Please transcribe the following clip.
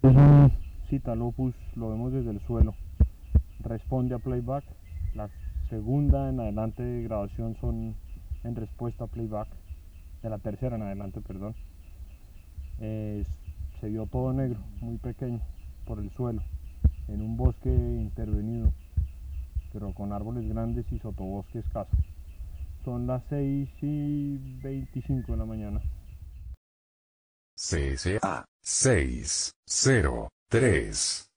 Es un Citalopus, lo vemos desde el suelo. Responde a playback. La segunda en adelante de grabación son en respuesta a playback. De la tercera en adelante, perdón. Se vio todo negro, muy pequeño, por el suelo, en un bosque intervenido, pero con árboles grandes y sotobosque escaso. Son las 6:25 de la mañana. CSA 603